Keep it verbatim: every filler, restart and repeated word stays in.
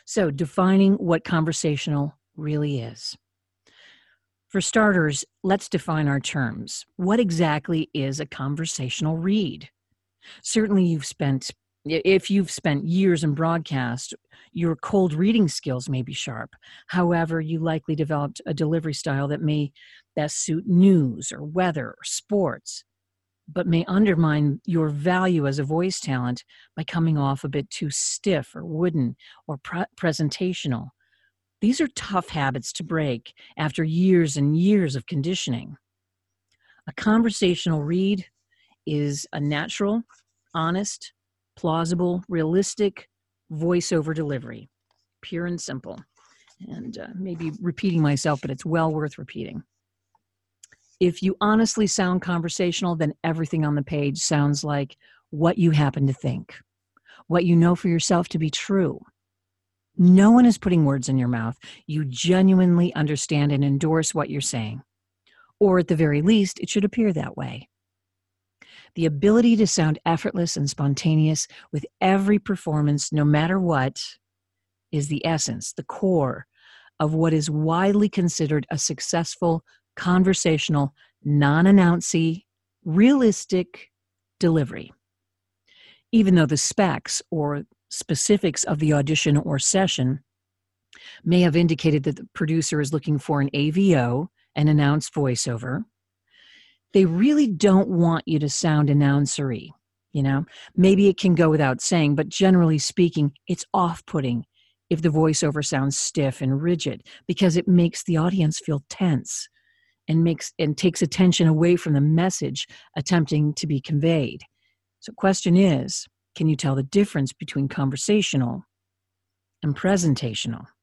So, defining what conversational really is. For starters, let's define our terms. What exactly is a conversational read? Certainly, you've spent, i- if you've spent years in broadcast, your cold reading skills may be sharp. However, you likely developed a delivery style that may best suit news or weather or sports, but may undermine your value as a voice talent by coming off a bit too stiff or wooden or pre- presentational. These are tough habits to break after years and years of conditioning. A conversational read is a natural, honest, plausible, realistic voiceover delivery, pure and simple. And uh, maybe repeating myself, but it's well worth repeating. If you honestly sound conversational, then everything on the page sounds like what you happen to think, what you know for yourself to be true. No one is putting words in your mouth. You genuinely understand and endorse what you're saying. Or at the very least, it should appear that way. The ability to sound effortless and spontaneous with every performance, no matter what, is the essence, the core of what is widely considered a successful, conversational, non-announcy, realistic delivery. Even though the specs or specifics of the audition or session may have indicated that the producer is looking for an A V O, an announced voiceover, they really don't want you to sound announcery. You know, maybe it can go without saying, but generally speaking, it's off-putting if the voiceover sounds stiff and rigid because it makes the audience feel tense and makes and takes attention away from the message attempting to be conveyed. So question is, can you tell the difference between conversational and presentational?